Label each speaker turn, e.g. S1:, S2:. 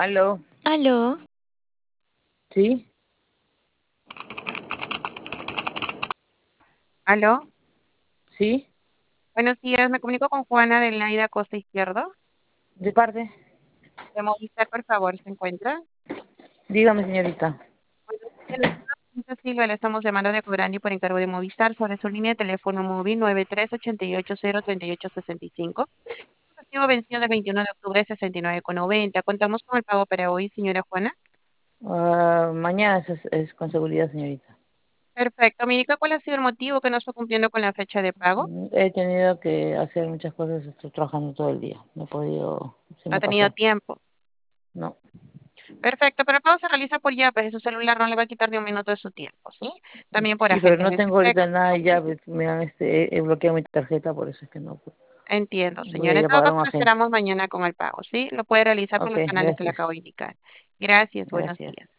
S1: Aló,
S2: Aló,
S1: ¿sí?
S3: Aló,
S1: ¿Sí?
S3: buenos días, me comunico con Juana de Laida Costa Izquierdo.
S1: ¿De parte?
S3: De Movistar, por favor, ¿se encuentra?
S1: Dígame, señorita.
S3: Bueno, Silvia, le estamos llamando de Cobrani por encargo de Movistar sobre su línea de teléfono móvil 9388-03865. Recibo vencido del 21 de octubre 69,90. Contamos con el pago para hoy, señora Juana.
S1: Mañana es con seguridad, señorita.
S3: Perfecto. Me indica cuál ha sido el motivo que no está cumpliendo con la fecha de pago.
S1: He tenido que hacer muchas cosas, estoy trabajando todo el día. No he podido, se
S3: No
S1: me
S3: ha tenido
S1: pasó.
S3: tiempo.
S1: No.
S3: Perfecto, pero el pago se realiza por llave. De su celular no le va a quitar ni un minuto de su tiempo, ¿sí? También por
S1: Sí, pero
S3: agentes
S1: no
S3: de
S1: tengo ahorita
S3: efecto.
S1: nada y ya me han he bloqueado mi tarjeta, por eso es que no.
S3: Entiendo,
S1: Voy a
S3: señora. En
S1: ir a
S3: todo
S1: pagar a
S3: caso,
S1: un
S3: lo
S1: agente.
S3: esperamos mañana con el pago, ¿sí? Lo puede realizar por
S1: Ok,
S3: los canales que le
S1: gracias.
S3: acabo de indicar. Gracias, buenos
S1: Gracias.
S3: días.